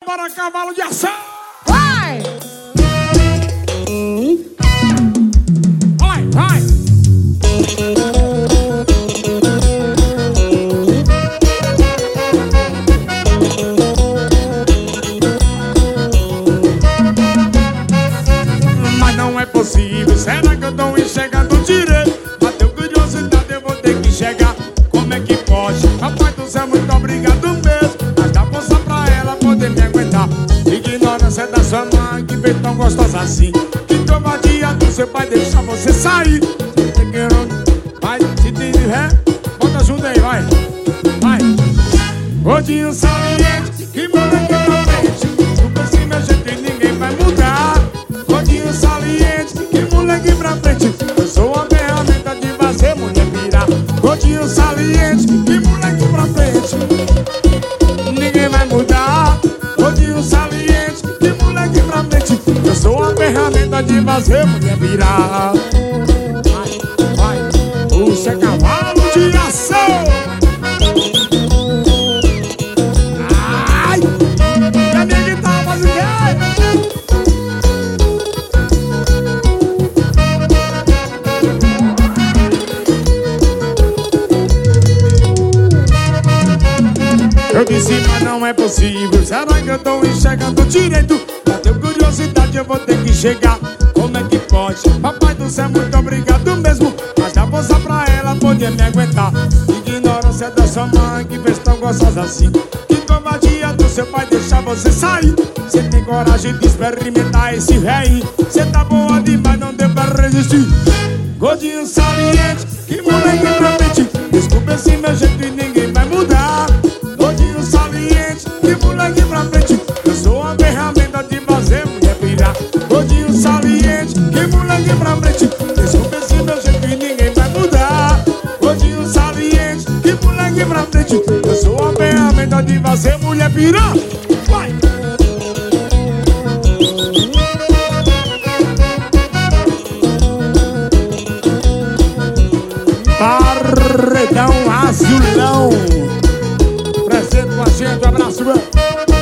para cavalo de ação. Vai! Vai, vai. Mas não é possível, será que eu tô enxergando direito? Bateu curiosidade, eu vou ter que chegar. Como é que pode? Papai do céu, muito obrigado mesmo. Mas dá força pra ela poder me aguentar. Ignorância da sua mãe, que fez tão gostosa assim. Que covardia do seu pai deixar você sair. Vai, se tem de ré, bota junto aí, vai. Vai. Gordinho saliente, que moleque pra frente. Não precisa meu jeito e ninguém vai mudar. Gordinho saliente, que moleque pra frente. Eu sou uma ferramenta de fazer mulher virar. Gordinho saliente, que moleque pra frente. Ninguém vai mudar. Gordinho saliente, que moleque pra frente. Eu sou uma ferramenta de fazer mulher virar. Vai, vai, puxa cavalo de ação. Ai, e a minha guitarra faz o quê? Eu disse, mas não é possível. Será que eu tô enxergando direito? Bateu curiosidade, eu vou ter que chegar. Como é que pode? Papai do céu, muito obrigado mesmo. Mas dá força pra ela poder me aguentar. Ignorância da sua mãe, que fez tão gostosa assim. Que covardia do seu pai deixar você sair. Você tem coragem de experimentar esse rei. Você tá boa demais, não deu pra resistir. Gordinho saliente, que moleque pra frente. Desculpa esse meu jeito e ninguém vai mudar. Gordinho saliente, que moleque pra frente. Eu sou uma ferramenta de fazer mulher virar. Gordinho saliente, que moleque pra frente. Desculpa esse meu jeito e ninguém vai mudar. Gordinho saliente, que moleque pra frente. Eu sou uma ferramenta de fazer mulher virar. Vai! Paredão azulão. Presente com a gente, um abraço, velho.